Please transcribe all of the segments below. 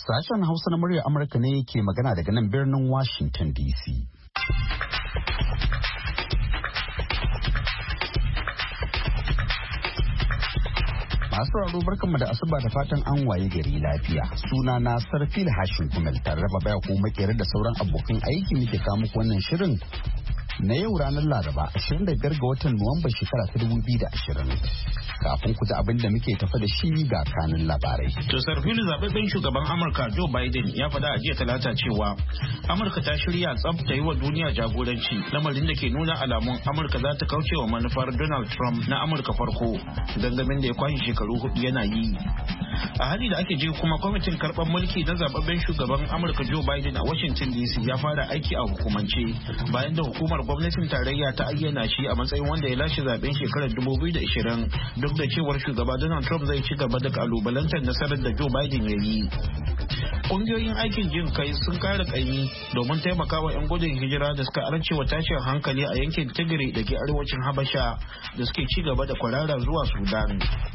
Sashen Hausa na muryar Amurka ne ke magana daga nan birnin Washington DC. Masu raro barkanmu da asuba da fatan an waye gari lafiya. Suna na Sarfil Hashin Kumel tare da baya ko makere da sauran abokan aiki muke kawo muku wannan shirin na yau ranar Laraba 25 ga watan Nuwamba shekara ta 2020. Kafin ku ji abin da muke tafa da shi ga kanin labarai. To Sarfilu zababben shugaban Amurka Joe Biden ya faɗa a jiya Talata cewa Amurka ta shirya tsaf ta yi wa duniya jagoranci, lamarin da ke nuna alamun Amurka za ta kauce wa manufar Donald Trump na Amurka farko, gangamin da ya kwashe shekaru 4 yana yi. A hali da ake ji kuma kwamitin karɓar mulki na zababben shugaban Amurka Joe Biden a Washington DC ya fara aiki a hukumance bayan da hukumar gwamnatin tarayya ta ayyana shi a matsayin wanda ya lashe zaben shekarar 2020 duk da cewar shugaba Donald Trump zai ci gaba da kalubalantar nasarar da Joe Biden ya yi. Ƙungiyoyin aikin jin kai sun kara kaimi domin taimakawa 'yan gudun hijira da suka arcewa tashin hankali a yankin Tigray da ke arewacin Habasha da suke ci gaba da kwarara zuwa Sudan.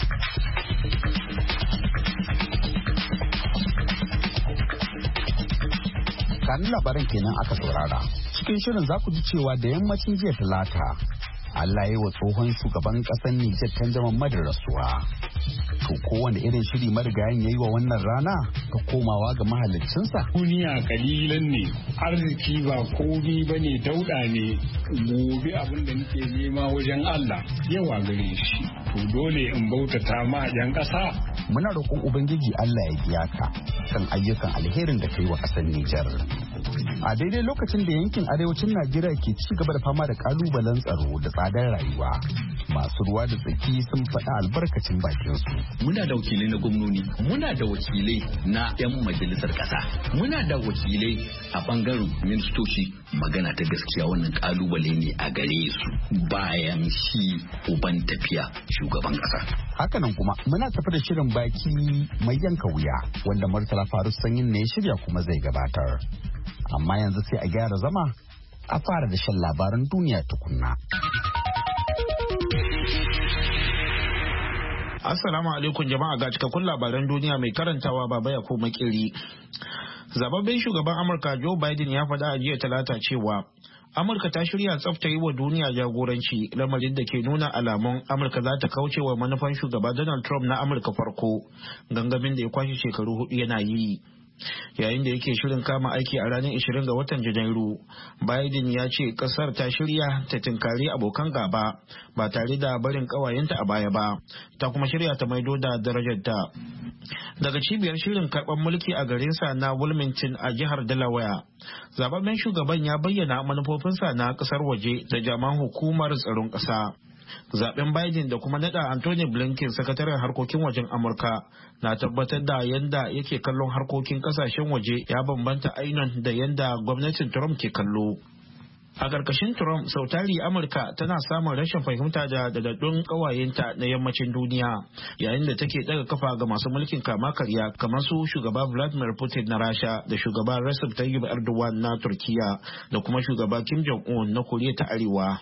Kanin labaran kenan aka saurara. Cikin shirin za ku ji cewa da yammacin jiya Talata Allah ya wa tsohon shugaban ƙasar Nijar Tanjaman rasuwa. To kowane irin shiri marigayin ya yi wa wannan rana ta komawa ga mahaliccinsa? Duniya kalilan ne, arziki ba komi ba ne, dauɗa ne, gobe abin da nake nema wajen Allah yawa gare shi. To dole in bautata ma 'yan ƙasa. Muna roƙon Ubangiji Allah ya biya ka kan ayyukan alherin da ka yi wa ƙasar Nijar. A daidai lokacin da yankin arewacin Najeriya ke ci gaba da fama da kalubalen tsaro da tsadar rayuwa, masu ruwa da tsaki sun faɗa albarkacin bakinsu. Muna da wakilai na gwamnoni, muna da wakilai na 'yan majalisar ƙasa, muna da wakilai a ɓangaren ministoci. Magana ta gaskiya wannan kalubale ne a gare su bayan shi uban tafiya shugaban ƙasa. Hakanan kuma muna tafi da shirin baki mai yanka wuya wanda Murtala Faruk Sanyin ne ya shirya kuma zai gabatar. Amma yanzu sai a gyara zama a fara da shan labaran duniya tukunna. Assalamu alaikum jama'a, ga cikakkun labaran duniya mai karantawa Baba ya ko makiri. Zababben shugaban Amurka Joe Biden ya faɗa a jiya Talata cewa Amurka ta shirya tsafta yi wa duniya jagoranci, lamarin da ke nuna alamun Amurka za ta kauce wa manufan shugaba Donald Trump na Amurka farko, gangamin da ya kwashe shekaru 4 yana yi. Yayin da yake shirin kama aiki a ranar 20 ga watan Janairu, Biden ya ce kasar ta shirya ta tinkari abokan gaba ba tare da barin kawayenta a baya ba, ta kuma shirya ta maido da darajarta. Daga cibiyar shirin karɓar mulki a garinsa na Wilmington a jihar Delaware, zababben shugaban ya bayyana manufofinsa na kasar waje da jami'an hukumar tsaron ƙasa. Zaben Biden da kuma nada Anthony Blinken sakataren harkokin wajen Amurka na tabbatar da yanda yake kallon harkokin kasashen waje ya bambanta ainihin da yanda gwamnatin Trump ke kallo. A ƙarƙashin Trump, sautari Amurka tana samun rashin fahimta da dadaddun ƙawayenta na yammacin duniya, yayin da take ɗaga kafa ga masu mulkin kama karya kamar su shugaba Vladimir Putin na Rasha da shugaba Recep Tayyip Erdogan na Turkiya da kuma shugaba Kim Jong-un na Koriya ta Arewa.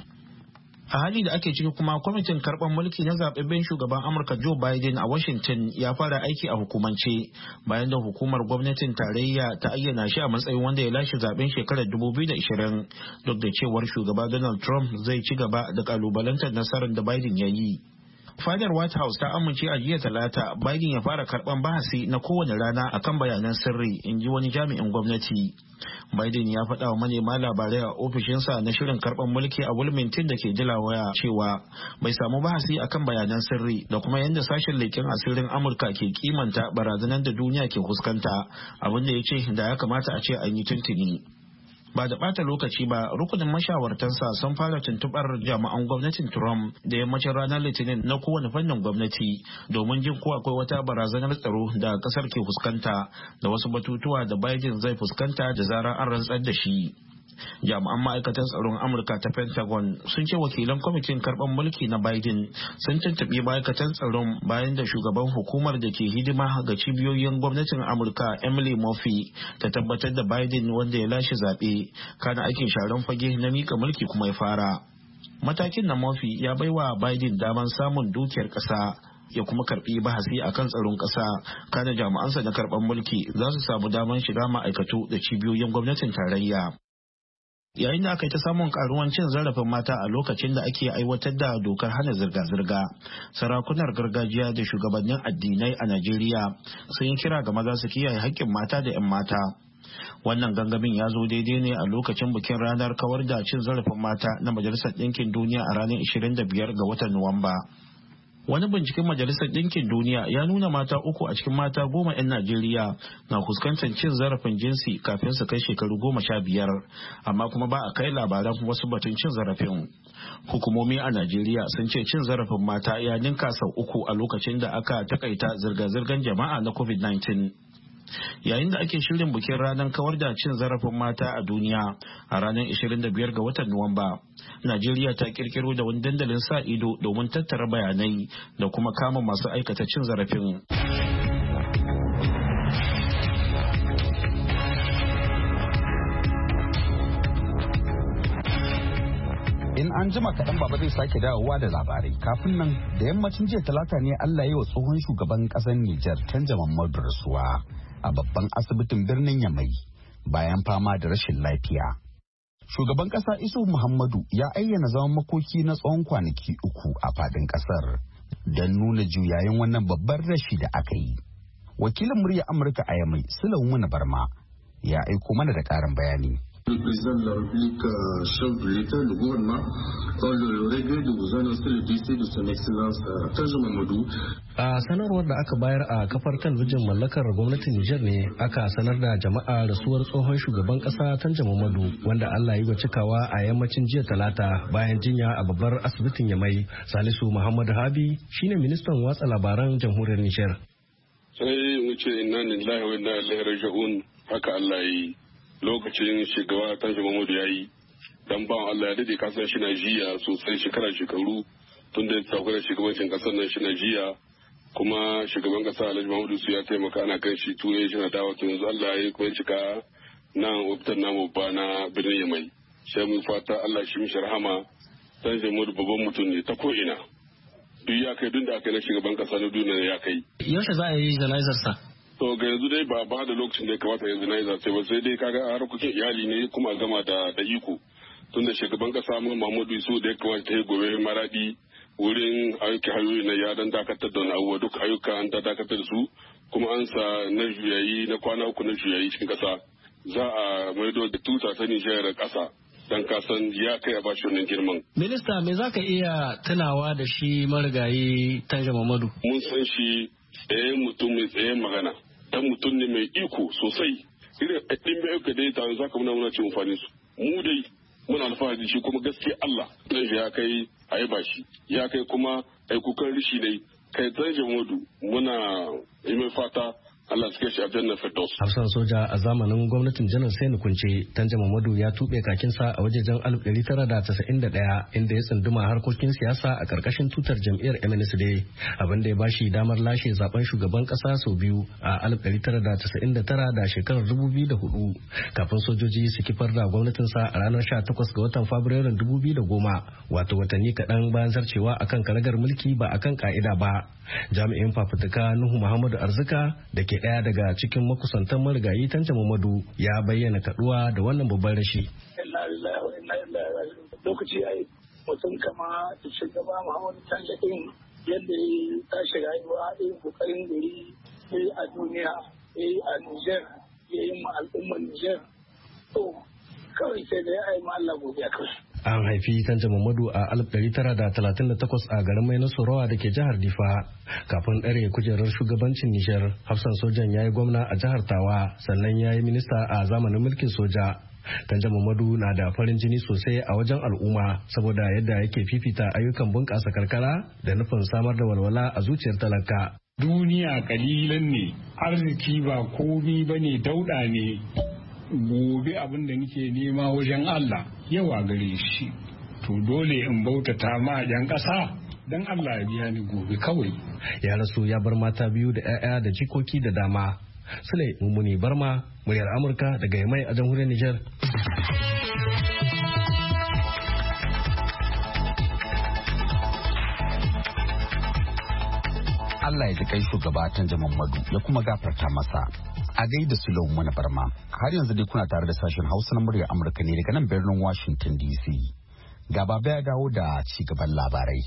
A hali da ake ciki kuma kwamitin karɓar mulki na zaɓaɓɓen shugaban Amurka Joe Biden a Washington ya fara aiki a hukumance bayan da hukumar gwamnatin tarayya ta ayyana shi a matsayin wanda ya lashe zaɓen shekarar 2020 duk da cewar shugaba Donald Trump zai ci gaba da kalubalantar nasarar da Biden ya yi. Fadar White House ta amince a jiya Talata Biden ya fara karɓan bahasi na kowane rana akan bayanan sirri, in ji wani jami'in gwamnati. Biden ya faɗa wa manema labarai a ofishinsa na shirin karɓar mulki a Wilmington da ke Delaware cewa bai samu bahasi akan bayanan sirri da kuma yadda sashen leƙen asirin Amurka ke kimanta barazanar da duniya ke fuskanta, abin da ya ce da ya kamata a ce an yi tuntuni. Ba da ɓata lokaci ba, rukunin mashawartansa sun fara tuntuɓar jami'an gwamnatin Trump da yammacin ranar Litinin na kowane fannin gwamnati domin jin ko akwai wata barazanar tsaro da ƙasar ke fuskanta da wasu batutuwa da Biden zai fuskanta da zarar an rantsar da shi. Jami'an ma'aikatan tsaron Amurka ta Pentagon sun ce wakilan kwamitin karɓar mulki na Biden sun tuntuɓi ma'aikatan tsaron bayan da shugaban hukumar da ke hidima ga cibiyoyin gwamnatin Amurka Emily Murphy ta tabbatar da Biden wanda ya lashe zaɓe, kana aikin sharan fage na mika mulki kuma ya fara. Matakin na Murphy ya baiwa Biden daman samun dukiyar ƙasa ya kuma karbi bahasi akan tsaron ƙasa. Kana jami'ansa na karɓar mulki za su samu damar shiga ma'aikatu da cibiyoyin gwamnatin tarayya. Yayin da aka yi ta samun karuwan cin zarafin mata a lokacin da ake aiwatar da dokar hana zirga-zirga, sarakunar gargajiya da shugabannin addinai a Najeriya sun yi kira ga maza su kiyaye haƙƙin mata da 'yan mata. Wannan gangamin ya zo daidai ne a lokacin bikin ranar kawar da cin zarafin mata na Majalisar Ɗinkin Duniya a ranar 25 ga watan Nuwamba. Wani binciken Majalisar Ɗinkin Duniya ya nuna mata 3 a cikin mata 10 'yan Najeriya na fuskantar cin zarafin jinsi kafin su kai shekaru 15, amma kuma ba a kai labaran wasu batun cin zarafin. Hukumomi a Najeriya sun ce cin zarafin mata ya ninka sau 3 a lokacin da aka takaita zirga-zirgar jama'a na COVID-19. Yayin da ake shirin bikin ranar kawar da cin zarafin mata a duniya a ranar 25 ga watan Nuwamba, Najeriya ta kirkiro da wani dandalin sa ido domin tattara bayanai da kuma kama masu aikata cin zarafin. In an jima kaɗan baba zai sake dawowa da labarai. Kafin nan da yammacin jiya talata ne Allah ya wa tsohon shugaban ƙasar Nijar Tanja Muhammadu rasuwa a babban asibitin birnin Yamai bayan fama da rashin lafiya. Shugaban ƙasa Isu Muhammadu ya ayyana zaman makoki na tsawon kwanaki 3 a faɗin ƙasar don nuna juyayin wannan babban rashi da aka yi. Wakilin murya Amurka a Yamai, Sulaiman Barma, ya aiko mana da ƙarin bayani. Le président de la République, chef de l'État, le gouvernement, ont le regret de vous annoncer le décès de son Excellence Tanja Mamadou. A sanarwar da aka bayar a kafar talabijin mallakar gwamnatin Nijar ne aka sanar da jama'a rasuwar tsohon shugaban kasa Tanja Muhammadu wanda Allah yi wa cikawa a yammacin jiya talata bayan jinya a babbar asibitin Yamai. Salisu Muhammadu Habi shine ministan watsa labaran jamhuriyar Nijar. Sai mu ce inna lillahi wa inna ilaihi raji'un, haka Allah yi. Lokacin shugaba Tanja Muhammadu ya yi dan ba Allah ya dade kasan shi na jiya sosai shekaru tun da sauka da shugabancin kasar nan shi na jiya, kuma shugaban kasa Alhaji Muhammadu su ya taimaka ana kai shi turai shi na dawo to yanzu Allah ya kuma cika nan ofitar namu ba na birnin Yamai. Sai mu fata Allah shi mishi rahama. Tanja Muhammadu babban mutum ne ta ko ina, duk ya kai duk da aka yi na shugaban kasa na duniya ya kai. Yaushe za a yi jana'izar sa? To ga yanzu dai ba da lokacin da ya kamata yanzu na yi zace ba, sai dai kaga harkokin iyali ne kuma a gama da iko, tunda shugaban kasa Muhammadu Isu da ya kamata ta yi gobe maradi wurin ayyuka hanyoyi na ya dan dakatar da wani abubuwa, duk ayyuka an ta dakatar da su, kuma an sa na juyayi na kwana 3 na juyayi cikin kasa za a maido da tuta ta Nijar kasa dan kasan ya kai a bashi wannan girman. Minista, me za ka iya tunawa da shi marigayi Tanja Muhammadu? Mun san shi tsaye mutum mai tsaye magana, dan mutum ne mai iko sosai, irin ɗin bai aika dai tare za ka muna ce amfani su. Mu dai muna alfahari shi, kuma gaskiya Allah dan shi ya kai a yi bashi, ya kai kuma aikukan rishi ne kai Tanja Muhammadu muna yi mai fata Allah suke shi a jannar Firdaus. Hafsan soja a zamanin gwamnatin janar Sani Kunce, Tanja Muhammadu ya tuɓe kakinsa a wajejen 1991 inda ya tsunduma harkokin siyasa a ƙarƙashin tutar jam'iyyar MNSD, abin da ya bashi damar lashe zaben shugaban ƙasa sau biyu a 1999 da shekarar 2004 kafin sojoji su kifar da gwamnatinsa a ranar 18 ga watan Fabrairun 2010, wato watanni kaɗan bayan zarcewa akan karagar mulki ba akan ka'ida ba. Jami'in fafutuka Nuhu Muhammadu Arzika da ke ɗaya daga cikin makusantan marigayi Tanja Muhammadu ya bayyana kaduwa da wannan babban rashi. Lokaci ya yi mutum kama shugaba Muhammadu Tanja ɗin yadda ya tashi rayuwa irin kokarin gari ya yi a duniya, ya yi a Nijar, ya yi ma al'ummar Nijar. To kawai sai da ya yi ma Allah godiya kawai. An haifi Tanja Muhammadu a 1938 a garin Mai Nasarawa da ke jihar Difa. Kafin ɗare kujerar shugabancin Nijar, hafsan sojan ya yi gwamna a jihar Tawa, sannan ya yi minista a zamanin mulkin soja. Tanja Muhammadu na da farin jini sosai a wajen al'umma saboda yadda yake fifita ayyukan bunƙasa karkara da nufin samar da walwala a zuciyar talaka. Duniya kalilan ne, arziki ba komi ba ne, dauɗa ne. Gobe abin da nake nema wajen Allah yawa gare shi, to dole in bautata ma yan ƙasa don Allah ya biya ni gobe kawai. Ya rasu ya bar mata 2 da 'ya'ya da jikoki da dama. Sule Mummuni Barma, muryar Amurka daga Yamai a jamhuriyar Nijar. Allah ya ji kai shugaba Tanja Muhammadu ya kuma gafarta masa. A gaida Sulaimu na Barma. Har yanzu dai kuna tare da sashen Hausa na murya Amurka ne daga nan birnin Washington DC. Gaba ya dawo da ci gaban labarai.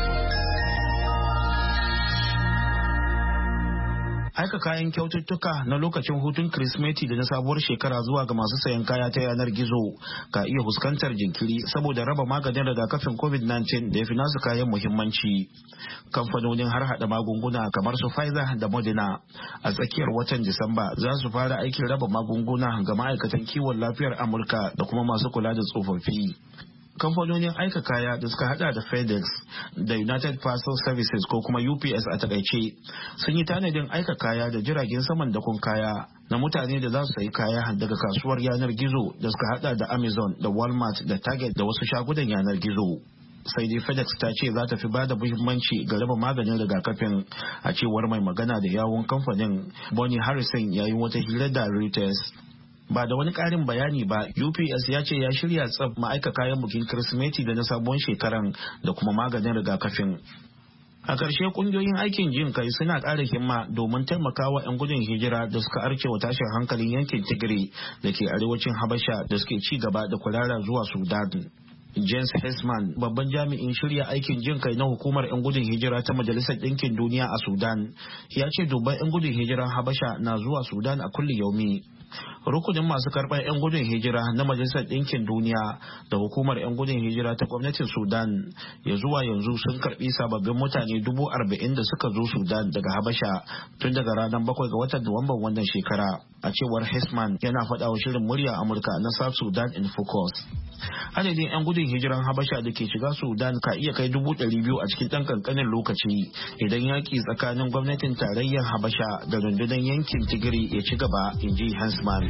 Aika kayan kyaututtuka na lokacin hutun Kirsimeti da na sabuwar shekara zuwa ga masu sayan kaya ta yanar gizo ka iya fuskantar jinkiri saboda raba maganin rigakafin COVID-19 da ya fi nasu kayan muhimmanci. Kamfanonin har hada magunguna kamar su Pfizer da Moderna a tsakiyar watan Disamba za su fara aikin raba magunguna ga ma'aikatan kiwon lafiyar Amurka da kuma masu kula da tsofaffi. Kamfanonin aika kaya da suka hada da FedEx da United Parcel Services ko kuma UPS a takaice sun yi tanadin aika kaya da jiragen saman dakon kaya na mutane da za su sayi kaya daga kasuwar yanar gizo da suka hada da Amazon da Walmart da Target da wasu shagunan yanar gizo. Sai dai FedEx ta ce za ta fi ba da muhimmanci ga raba maganin rigakafin, a cewar mai magana da yawun kamfanin Bonnie Harrison yayin wata hira da Reuters. Ba da wani ƙarin bayani ba, UPS ya ce ya shirya tsaf ma'aika kayan bukin Kirsimeti da na sabon shekaran da kuma maganin rigakafin. A ƙarshe ƙungiyoyin aikin jin kai suna ƙara himma domin taimakawa 'yan gudun hijira da suka arce wa tashin hankalin yankin Tigray da ke arewacin Habasha da suke ci gaba da kurara zuwa Sudan. James Hesman, babban jami'in shirya aikin jin kai na hukumar 'yan gudun hijira ta Majalisar Ɗinkin Duniya a Sudan, ya ce dubban 'yan gudun hijiran Habasha na zuwa Sudan a kulli yaumi. Rukunin masu karɓar 'yan gudun hijira na Majalisar Ɗinkin Duniya da hukumar 'yan gudun hijira ta gwamnatin Sudan ya zuwa yanzu sun karɓi sababbin mutane 40,000 da suka zo Sudan daga Habasha tun daga ranar 7 ga watan Nuwamban wannan shekara. A cewar Hesman, yana faɗa wa shirin murya Amurka na South Sudan in Focus. Adadin 'yan gudun hijiran Habasha da ke shiga Sudan ka iya kai 200,000 a cikin ɗan ƙanƙanin lokaci idan yaƙi tsakanin gwamnatin tarayyar Habasha da rundunar yankin Tigray ya ci gaba, in ji Hesman.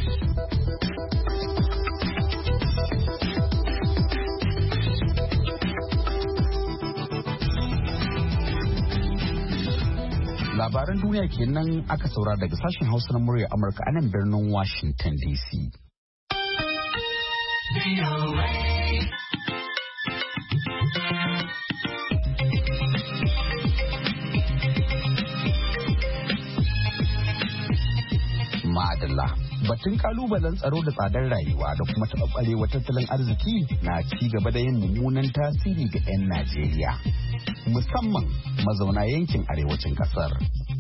Labaran duniya kenan aka saura daga sashen Hausa na murya Amurka a nan birnin Washington DC. Madalla. Batun kalubalen tsaro da tsadar rayuwa da kuma taɓarɓarewa tattalin arziki na ci gaba da yin mummunan tasiri ga 'yan Najeriya, musamman mazauna yankin arewacin ƙasar.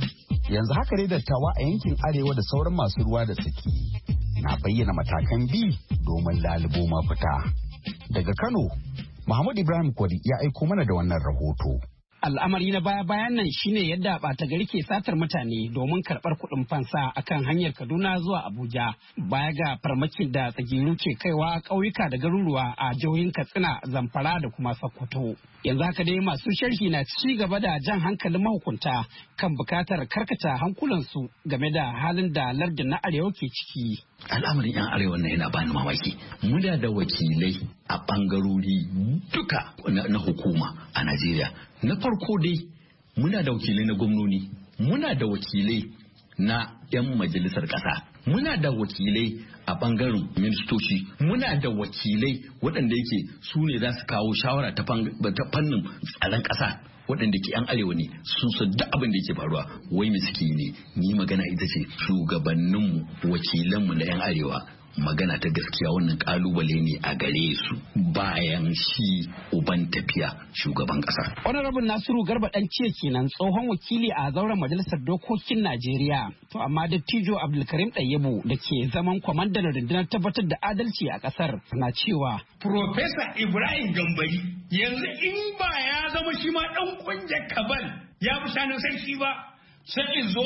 Yanzu haka dai dattawa a yankin arewa da sauran masu ruwa da tsaki na bayyana matakan bi domin lalubo mafita. Daga Kano, Muhammad Ibrahim Kwari ya aiko mana da wannan rahoto. Al'amari na baya-bayan nan shine yadda ɓata gari ke satar mutane domin karɓar kuɗin fansa akan hanyar Kaduna zuwa Abuja, baya ga farmakin da tsagiru ke kaiwa ƙauyuka da garuruwa a jihohin Katsina, Zamfara da kuma Sokoto. Yanzu haka dai masu sharhi na ci gaba da jan hankalin mahukunta kan bukatar karkata hankulansu game da halin da lardin na arewa ke ciki. Al'amarin 'yan arewa na yana bani mamaki. Muna da wakilai a bangarori duka na hukuma a Najeriya. Na farko dai muna da wakilai na gwamnoni, muna da wakilai na 'yan majalisar ƙasa, muna da wakilai a bangaren ministoci, muna da wakilai waɗanda yake su ne za su kawo shawara ta fannin tsaron ƙasa, waɗanda ke 'yan arewa ne sun san duk abin da yake faruwa. Wai me suke ne? Ni magana ita ce shugabanninmu, wakilanmu na 'yan arewa, magana ta gaskiya wannan kalubale ne a gare su bayan shi uban tafiya shugaban kasa. Honorable Nasiru Garba dan ciye kenan, tsohon wakili a zauren majalisar dokokin Najeriya. To amma dattijo Abdulkarim Ɗayyabu da ke zaman kwamandan rundunar tabbatar da adalci a kasar na cewa Professor Ibrahim Gambari yanzu in ba ya zama shi ma dan kungiyar kabal ya fi shanin sarki ba, sai zo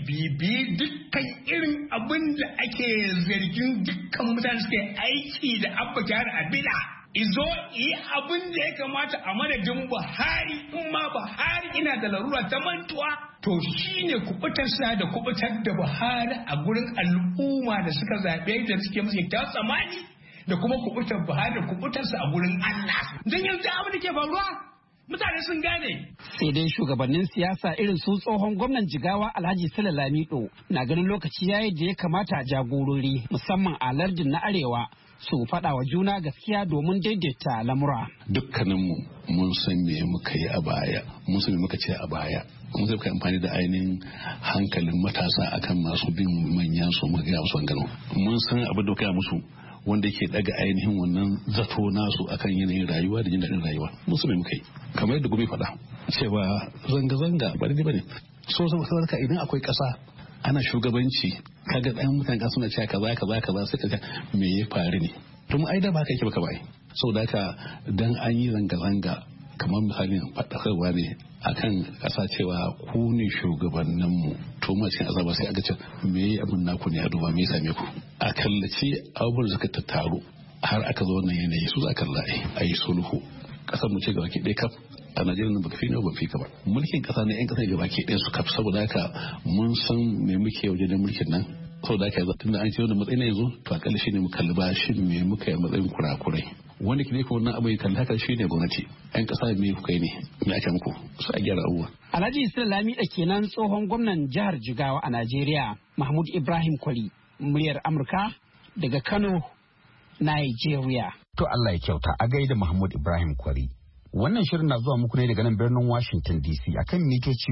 bibi dukkan irin abin da ake zargin dukkan mutane suke aiki da Abba Kyari Abila. Izo yi abin da ya kamata a madadin Buhari, in ma Buhari ina da larura ta mantuwa, to shi ne kubutarsa da kubutar da Buhari a gurin al'umma da suka zaɓe da suke musu kyakkyawar tsammani, da kuma kubutar Buhari da kubutarsa a gurin Allah. Don yanzu abin da ke faruwa mutane sun gane. Sai dai shugabannin siyasa irin su tsohon gwamnan Jigawa Alhaji Sule Lamido na ganin lokaci yayi da ya kamata jagorori musamman a lardin na Arewa su faɗa wa juna gaskiya domin daidaita lamura. Dukkaninmu mun san me muka yi a baya, mun san me muka ce a baya. Mun sai muka amfani da ainihin hankalin matasa akan masu bin manyan su muka ga su gano. Mun san abin da kai musu wanda ke daga ainihin wannan zato nasu akan yanayin rayuwa da jin daɗin rayuwa. Mun san me muka yi. Kamar yadda gobe faɗa cewa zanga-zanga ba daidai bane. So saboda idan akwai ƙasa ana shugabanci kaga ɗan mutane suna cewa kaza sai kaga me ya faru ne to mu ai da ba haka yake baka bai saboda haka dan an yi zanga kamar misalin faɗakarwa ne akan ƙasa cewa ku ne shugabannin mu to mu cikin azaba sai aka ce me abin naku ne a duba me ya same ku a kallace abubuwan da suka tattaru har aka zo wannan yanayi su za kalla a yi sulhu ƙasar mu ce gaba ki ɗaya kaf a Najeriya baka fi ne ban fi ka ba mulkin kasa ne yan kasa gaba ke ɗaya su kaf saboda haka mun san me muke waje da mulkin nan saboda haka tunda an ce wannan matsayin yanzu to akalla shine mu kalli ba shi me muka yi matsayin kurakurai wanda ke ne ko wannan abu ya kalli haka shine gwamnati yan kasa me kuka yi ne me ake muku su a gyara abubuwa. Alhaji Isra Lamida kenan tsohon gwamnan jihar Jigawa a Najeriya. Mahmud Ibrahim Kwari muryar Amurka daga Kano, Nigeria. To Allah ya kyauta a gaida Mahmud Ibrahim Kwari. Wannan shirin na zuwa muku ne daga nan birnin Washington DC akan mitoci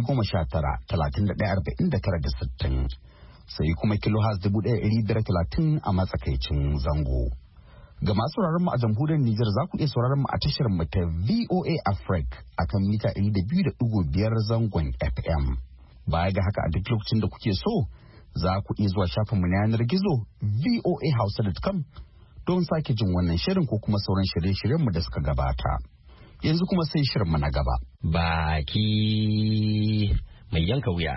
19-31-49-60 sai kuma kilohertz 1530 a matsakaicin zango. Ga masu sauraron mu a jamhuriyar Nijar za ku iya sauraron mu a tashar mu ta VOA Africa akan mita 200.5 zangon FM. Baya ga haka a duk lokacin da kuke so za ku iya zuwa shafin mu na yanar gizo voahausa.com don sake jin wannan shirin ko kuma sauran shirye-shiryen mu da suka gabata. Yanzu kuma sai shirinmu na gaba. Baki mai yanka wuya.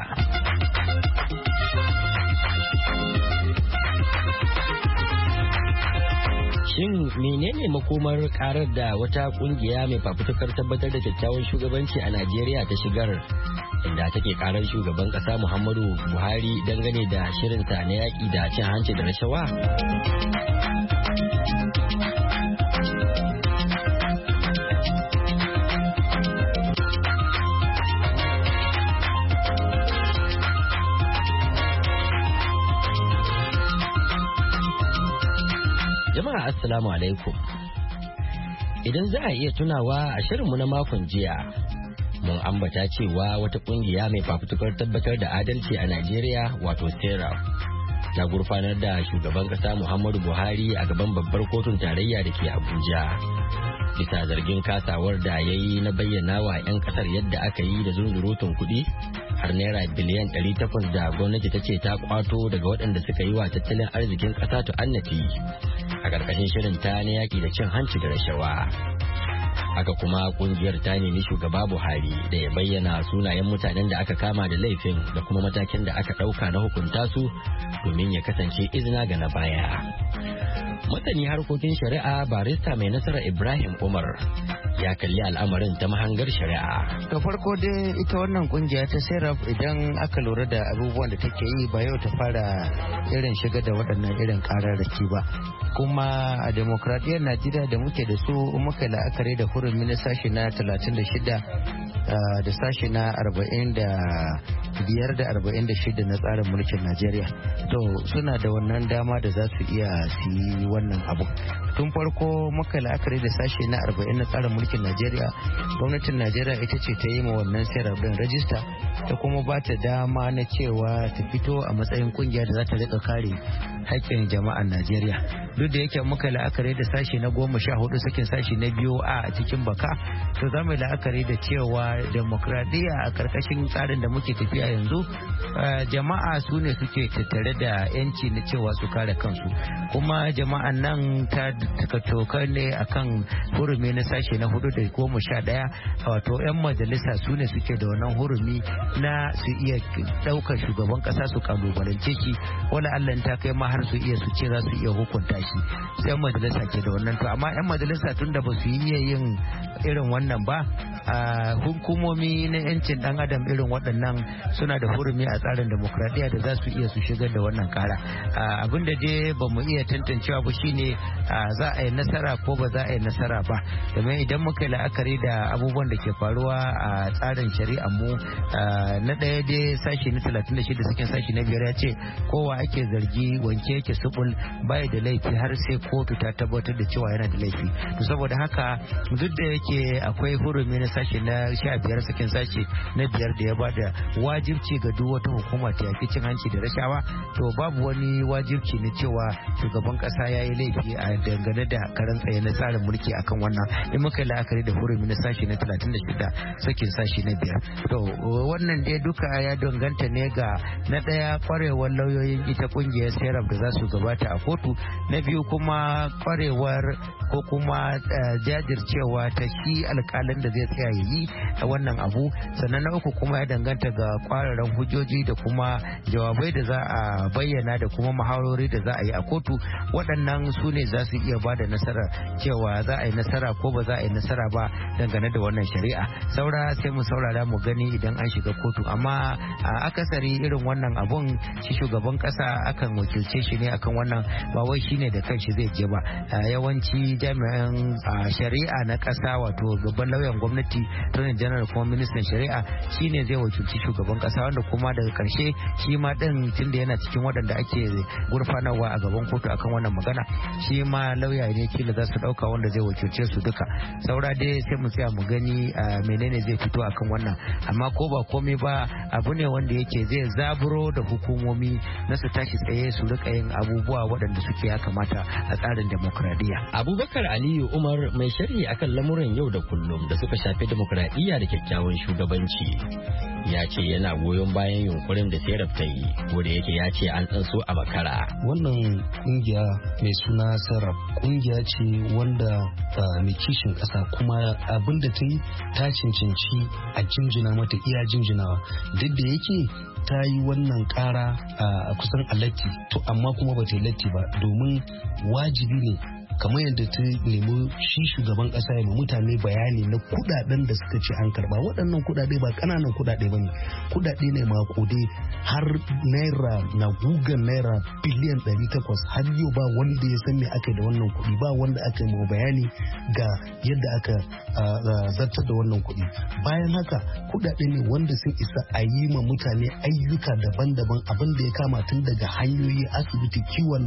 Shin menene makomar karar da wata kungiya mai fafutukar tabbatar da kyakkyawan shugabanci a Najeriya ta shigar, inda take karar shugaban kasa Muhammadu Buhari dangane da shirinsa na yaƙi da cin hanci da rashawa? Jama'a assalamu alaikum. Idan za a iya tunawa a shirinmu na makon jiya, mun ambata cewa wata kungiya mai fafutukar tabbatar da adalci a Najeriya wato SERAP na gurfanar da shugaban kasa Muhammadu Buhari a gaban babbar kotun tarayya da ke Abuja. Bisa zargin kasawar da ya yi na bayyana wa 'yan kasar yadda aka yi da zunzurutun kuɗi har naira biliyan 800 da gwamnati ta ce ta kwato daga waɗanda suka yi wa tattalin arzikin ƙasa to annati a ƙarƙashin shirin ta na yaƙi da cin hanci da rashawa. Haka kuma ƙungiyar ta nemi shugaba Buhari da ya bayyana sunayen mutanen da aka kama da laifin da kuma matakin da aka ɗauka na hukunta su domin ya kasance izina ga na baya. Masani harkokin shari'a barista mai nasara Ibrahim Umar ya kalli al'amarin ta mahangar shari'a. Da farko dai ita wannan kungiya ta SERAP idan aka lura da abubuwan da take yi ba yau ta fara irin shiga da waɗannan irin ƙararraki ba. Kuma a demokradiyyar Najeriya da muke da su muka la'akari da hurumi na sashi na 36 da sashi na 45 da 46 na tsarin mulkin Najeriya. To suna da wannan dama da za su iya su yi wannan abu. Tun farko muka la'akari da sashi na 40 na tsarin mulkin Najeriya, gwamnatin Najeriya ita ce ta yi ma wannan SERAP din rajista ta kuma ba ta dama na cewa ta fito a matsayin kungiya da za ta rika kare haƙƙin jama'an Najeriya. Duk da yake muka la'akari da sashi na 14 sakin sashi na 2A a cikin baka, to za mu la'akari da cewa demokradiyya a karkashin tsarin da muke tafiya yanzu jama'a su ne suke tattare da yanci na cewa su kare kansu, kuma jama'an nan ta takatoka ne akan hurumi na sashe na 4 da 11, wato 'yan majalisa su ne suke da wannan hurumi na su iya ɗaukar shugaban ƙasa su kalubalance shi, wala Allah ta kai ma har su iya su ce za su iya hukunta shi, sai 'yan majalisa ke da wannan. To amma 'yan majalisa tun da ba su yi yin irin wannan ba, hukumomi na 'yancin dan adam irin waɗannan suna da hurumi a tsarin demokradiyya da za su iya su shigar da wannan kara. Abinda dai ba mu iya tantancewa ba shine za a yi nasara ko ba za a yi nasara ba. Domin idan muka yi la'akari da abubuwan da ke faruwa a tsarin shari'a mu na ɗaya dai sashi na 36 cikin sashi na 5 ya ce kowa ake zargi wanke yake subul bai da laifi har sai kotu ta tabbatar da cewa yana da laifi. To saboda haka duk da yake akwai hurumi na sashi na 15 cikin sashi na 5 da ya bada wajibci ga duk wata hukuma ta yaki cin hanci da rashawa, to babu wani wajibci na cewa shugaban kasa ya yi laifi a dangane da karan tsaye na tsarin mulki akan wannan in muka yi la'akari da hurumi na sashi na 36 sakin sashi na 5. To wannan dai duka ya danganta ne ga na ɗaya kwarewar lauyoyin ita kungiyar serap da za su gabata a kotu, na biyu kuma kwarewar ko kuma jajircewa ta shi alkalin da zai tsaya yi a wannan abu, sannan na uku kuma ya danganta ga kwararren hujjoji da kuma jawabai da za a bayyana da kuma muhawarori da za a yi a kotu. Waɗannan su ne za su iya ba da nasara cewa za a yi nasara ko ba za a yi nasara ba dangane da wannan shari'a. Saura sai mu saurara mu gani idan an shiga kotu, amma a akasari irin wannan abun shi shugaban kasa akan wakilce shi ne akan wannan, ba wai shine da kanshi zai je ba. Yawanci jami'an shari'a na kasa wato gaban lauyan gwamnati, attorney general kuma ministan shari'a shine zai wakilci shugaban kasa, wanda kuma daga karshe shi ma din tunda yana cikin waɗanda ake gurfanarwa a gaban kotu akan wannan magana, shi ma lauya ne kila za su dauka wanda zai wakilce su duka. Saura dai sai mu tsaya mu gani menene zai fito akan wannan, amma ko ba komai ba abu ne wanda yake zai zaburo da hukumomi na su tashi tsaye su rika yin abubuwa waɗanda suke ya kamata a tsarin demokradiyya. Abubakar Aliyu Umar mai sharhi akan lamuran yau da kullum da suka shafi demokradiyya da kyakkyawan shugabanci ya ce yana goyon bayan yunkurin da serap ta yi, ko da yake ya ce an so a makara. Wannan kungiya mai suna serap kungiya ce wanda mai kishin kasa, kuma abin da ta yi ta cancanci a jinjina mata iya jinjinawa, duk da yake ta yi wannan kara a kusan a latti, to amma kuma ba ta yi latti ba, domin wajibi ne kamar yadda ta nemi shi shugaban kasa ya mutane bayani na kudaden da suka ce an karba. Waɗannan kudade ba ƙananan kudade ba ne, kudade ne makude har naira na gugan naira biliyan 800. Har yau ba wanda ya san me aka yi da wannan kuɗi, ba wanda aka yi bayani ga yadda aka zartar da wannan kuɗi. Bayan haka kudade ne wanda sun isa a yi ma mutane ayyuka daban-daban, abin da ya kama tun daga hanyoyi, asibiti,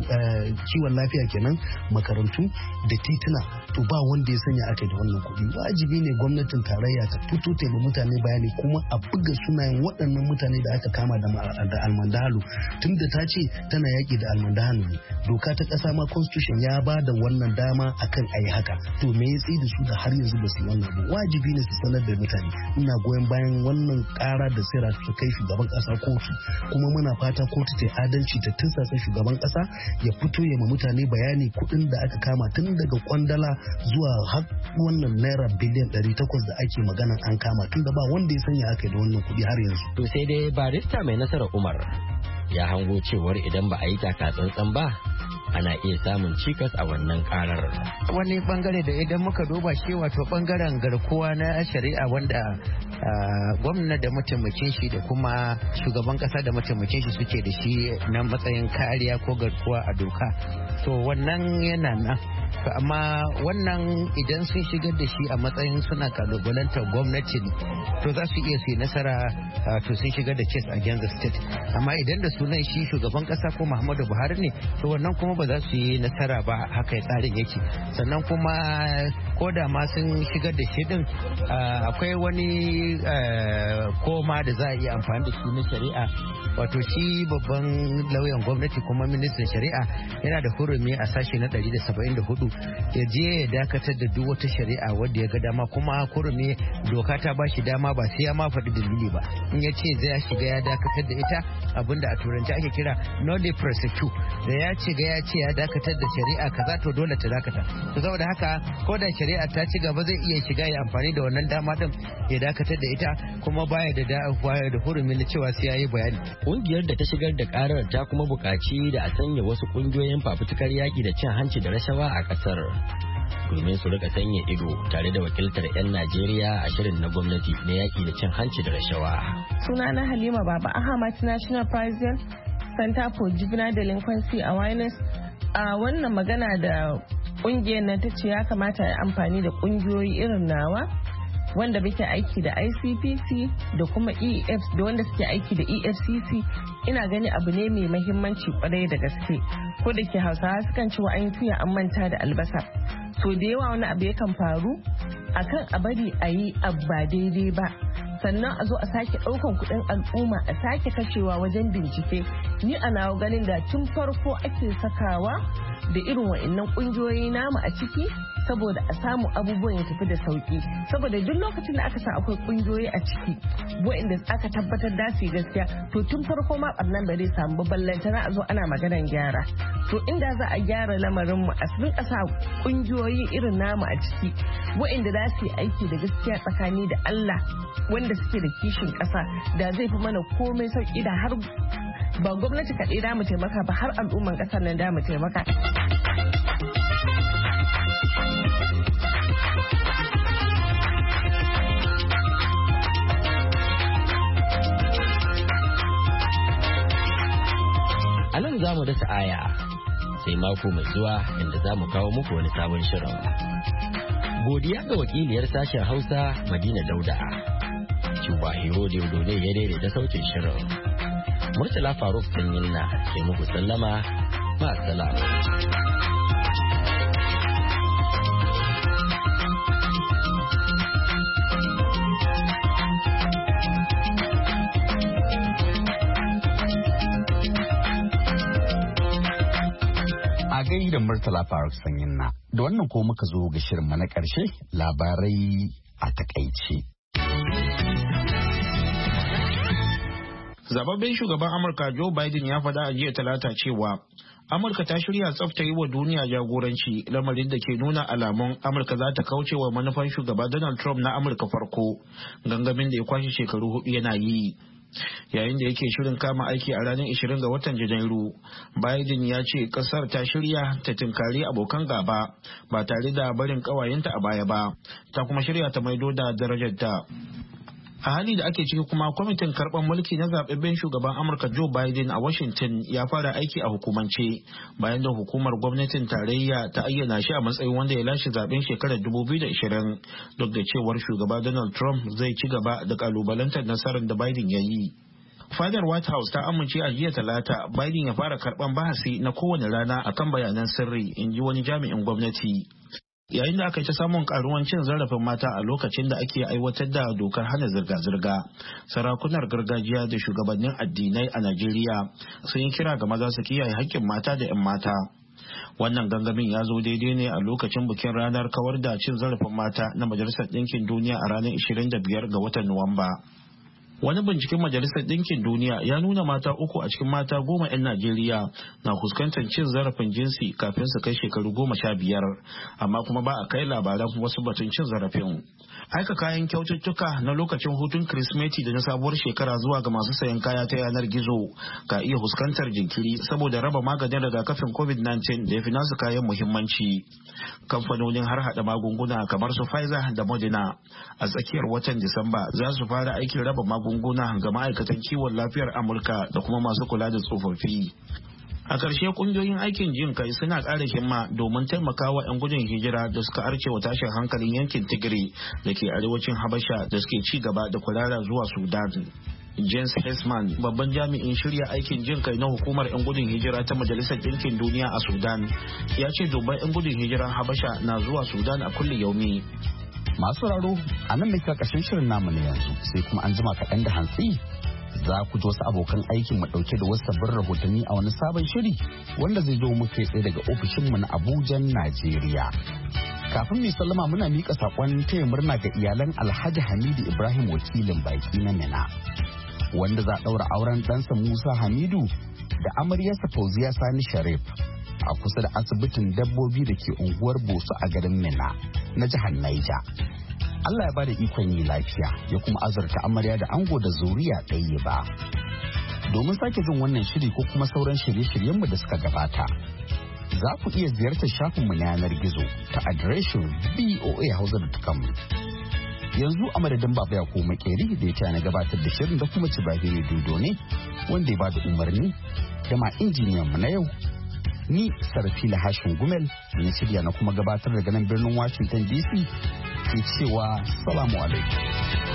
kiwon lafiya kenan, makarantu da tituna. To ba wanda ya sanya aka da wannan kuɗi. Wajibi ne gwamnatin tarayya ta fito ta yi mutane bayani, kuma a buga sunayen waɗannan mutane da aka kama da almandahalu, tunda ta ce tana yaƙi da almandahalu ne. Doka ta ƙasa ma constitution ya ba da wannan dama akan a yi haka. To me ya tsaye da su da har yanzu ba su yi wannan ba? Wajibi ne su sanar da mutane. Ina goyon bayan wannan ƙara da sai su kai shugaban ƙasa kotu, kuma muna fata kotu ta adalci ta tursasa shugaban ƙasa ya fito ya ma mutane bayani kuɗin da aka kama tun daga kwandala zuwa har wannan naira biliyan 800 da ake magana an kama, tun da ba wanda ya sanya aka da wannan kuɗi har yanzu. To sai dai barista mai nasara Umar ya hango cewar idan ba a yi taka tsantsan ba ana iya samun cikas a wannan karar. Wani bangare da idan muka duba shi wato bangaren garkuwa na shari'a wanda gwamna da mataimakin shi da kuma shugaban kasa da mataimakin shi suke da shi na matsayin kariya ko garkuwa a doka, to wannan yana nan. Amma wannan idan sun shigar da shi a matsayin suna kalubalantar gwamnati to za su iya su yi nasara, to sun shigar da case against the state. Amma idan da sunan shi shugaban kasa ko Muhammadu Buhari ne, to wannan kuma ba za su yi nasara ba, haka tsarin yake. Sannan kuma ko da ma sun shigar da shi din akwai wani koma da za a iya amfani da su na shari'a, wato shi babban lauyan gwamnati kuma ministan shari'a yana da hurumi a sashe na 174 ya je ya dakatar da duk wata shari'a wadda ya ga dama, kuma hurumi doka ta ba shi dama ba sai ya ma faɗi dalili ba. In ya ce zai shiga ya dakatar da ita, abinda a turanci ake kira nolli prosecute, da ya ce ya dakatar da shari'a kaza to dole ta dakata. To saboda haka ko da shari'a ta ci gaba zai iya shiga ya amfani da wannan dama din ya dakatar da ita, kuma baya da hurumin cewa sai yayi bayani. Kungiyar da ta shigar da karar ta kuma buƙaci da a sanya wasu kungiyoyin fafutukar yaki da cin hanci da rashawa a ƙasar domin su rika sanya ido tare da wakiltar 'yan Najeriya a shirin na gwamnati na yaki da cin hanci da rashawa. Sunana Halima Baba Ahmad, National President Center for Juvenile Delinquency Awareness. a wannan magana da kungiyar nan ta ce ya kamata a amfani da kungiyoyi irin nawa wanda muke aiki da ICPC da kuma EF da wanda suke aiki da EFCC, ina gani abu ne mai mahimmanci kwarai da gaske. Ko da ke Hausawa sukan ce wa an tuya an manta da albasa. So da yawa wani abu yakan faru akan a bari a yi abu ba daidai ba, sannan a zo a sake ɗaukan kuɗin al'umma a sake kashewa wajen bincike. Ni a nawa ganin da tun farko ake sakawa da irin wa'annan ƙungiyoyi namu a ciki saboda a samu abubuwan ya tafi da sauki. Saboda duk lokacin da aka sa akwai ƙungiyoyi a ciki wa'anda aka tabbatar da su gaskiya, to tun farko ma ɓarnan ba zai samu ballantana a zo ana maganar gyara. To inda za a gyara lamarin mu a rinka sa ƙungiyoyi irin namu a ciki wa'anda za su yi aiki da gaskiya tsakani da Allah, wanda suke da kishin ƙasa, da zai fi mana komai sauki, da har ba gwamnati kaɗai da mu taimaka ba, har al'umman ƙasar nan da mu taimaka. A nan za mu dasa aya sai mako mai zuwa inda za mu kawo muku wani sabon shirin. Godiya ga wakiliyar sashen Hausa Madina Dauda. Cuba Hero ne ya daidaita sautin shirin. Murtala Faruk Sanyinna ke muku sallama, ma salama. A gaida Murtala Faruk Sanyinna. Da wannan ko muka zo ga shirin na ƙarshe, labarai a takaice. Zababben shugaban Amurka Joe Biden ya faɗa a jiya Talata cewa Amurka ta shirya tsafta yi wa duniya jagoranci, lamarin da ke nuna alamun Amurka za ta kauce wa manufan shugaba Donald Trump na Amurka farko, gangamin da ya kwashe shekaru 4 yana yi. Yayin da yake shirin kama aiki a ranar 20 ga watan Janairu, Biden ya ce kasar ta shirya ta tinkari abokan gaba ba tare da barin kawayenta a baya ba, ta kuma shirya ta maido da darajarta. A hali da ake ciki kuma, kwamitin karɓar mulki na zaɓaɓɓen shugaban Amurka Joe Biden a Washington ya fara aiki a hukumance bayan da hukumar gwamnatin tarayya ta ayyana shi a matsayin wanda ya lashe zaɓen shekarar 2020, duk da cewar shugaba Donald Trump zai ci gaba da kalubalantar nasarar da Biden ya yi. Fadar White House ta amince a jiya Talata Biden ya fara karɓar bahasi na kowane rana akan bayanan sirri, in ji wani jami'in gwamnati. Yayin da aka yi ta samun karuwan cin zarafin mata a lokacin da ake aiwatar da dokar hana zirga-zirga, sarakunar gargajiya da shugabannin addinai a Najeriya sun yi kira ga maza su kiyaye haƙƙin mata da 'yan mata. Wannan gangamin ya zo daidai ne a lokacin bikin ranar kawar da cin zarafin mata na Majalisar Ɗinkin Duniya a ranar 25 ga watan Nuwamba. Wani binciken Majalisar Ɗinkin Duniya ya nuna mata 3 a cikin mata 10 'yan Najeriya na fuskantar cin zarafin jinsi kafin su kai shekaru 15, amma kuma ba a kai labaran wasu batun cin zarafin. Aika kayan kyaututtuka na lokacin hutun Kirsimeti da na sabuwar shekara zuwa ga masu sayan kaya ta yanar gizo ka iya fuskantar jinkiri saboda raba maganin rigakafin COVID-19 da ya fi nasu kayan muhimmanci. Kamfanonin har hada magunguna kamar su Pfizer da Moderna a tsakiyar watan Disamba za su fara aikin raba magunguna ga ma'aikatan kiwon lafiyar Amurka da kuma masu kula da tsofaffi. A ƙarshe, ƙungiyoyin aikin jin kai suna ƙara himma domin taimakawa 'yan gudun hijira da suka arce wa tashin hankalin yankin Tigray da ke arewacin Habasha da suke ci gaba da kurara zuwa Sudan. James Hesman, babban jami'in shirya aikin jin kai na hukumar 'yan gudun hijira ta Majalisar Ɗinkin Duniya a Sudan, ya ce dubban 'yan gudun hijiran Habasha na zuwa Sudan a kulli yaumi. Masu sauraro, a nan mai karkashin shirin namu na yanzu, sai kuma an jima kaɗan da hantsi za ku ji wasu abokan aikin mu ɗauke da wasu sabbin rahotanni a wani sabon shiri wanda zai zo muke tsaye daga ofishinmu na Abuja, Najeriya. Kafin mai sallama muna miƙa saƙon taya murna ga iyalan Alhaji Hamidu Ibrahim wakilin baki na Mina, wanda za a ɗaura auren ɗansa Musa Hamidu da amaryarsa Fauziya Sani Sharif a kusa da asibitin dabbobi da ke unguwar Boso a garin Mina na jihar Niger. Allah ya bada ikon yi lafiya ya kuma azurta amarya da ango da zuriya ɗaya ba. Domin sake jin wannan shiri ko kuma sauran shirye-shiryenmu da suka gabata, za ku iya ziyartar shafinmu na yanar gizo ta adireshin voahausa.com. Yanzu a madadin Baba Yakubu Makeri da ya ce na gabatar da shirin da kuma Cibahiri Dodo ne wanda ya bada umarni da ma injiniyan mu na yau. ni Sarfila Hashin Gumel na shirya na kuma gabatar da ganin birnin Washington DC ke cewa salamu alaikum.